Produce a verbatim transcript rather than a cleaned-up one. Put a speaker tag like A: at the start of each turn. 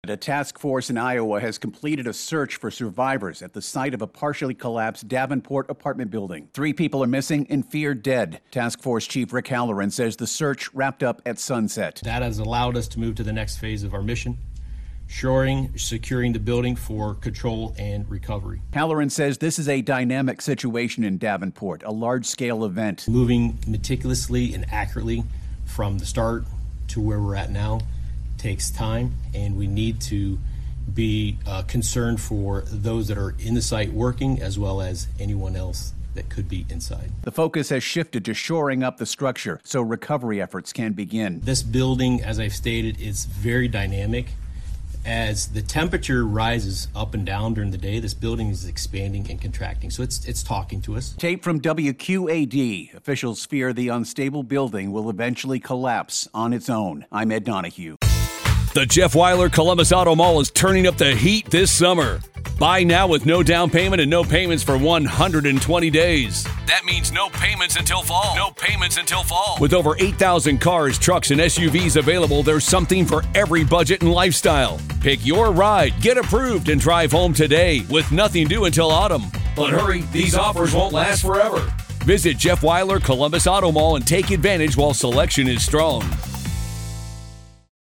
A: A task force in Iowa has completed a search for survivors at the site of a partially collapsed Davenport apartment building. Three people are missing and feared dead. Task Force Chief Rick Halloran says the search wrapped up at sunset.
B: That has allowed us to move to the next phase of our mission, shoring, securing the building for control and recovery.
A: Halloran says this is a dynamic situation in Davenport, a large-scale event.
B: Moving meticulously and accurately from the start to where we're at now takes time, and we need to be uh, concerned for those that are in the site working as well as anyone else that could be inside.
A: The focus has shifted to shoring up the structure so recovery efforts can begin.
B: This building, as I've stated, is very dynamic. As the temperature rises up and down during the day, this building is expanding and contracting, so it's it's talking to us.
A: Tape from W Q A D. Officials fear the unstable building will eventually collapse on its own. I'm Ed Donahue.
C: The Jeff Weiler Columbus Auto Mall is turning up the heat this summer. Buy now with no down payment and no payments for one hundred twenty days. That means no payments until fall. No payments until fall. With over eight thousand cars, trucks, and S U Vs available, there's something for every budget and lifestyle. Pick your ride, get approved, and drive home today with nothing due until autumn. But hurry, these offers won't last forever. Visit Jeff Weiler Columbus Auto Mall and take advantage while selection is strong.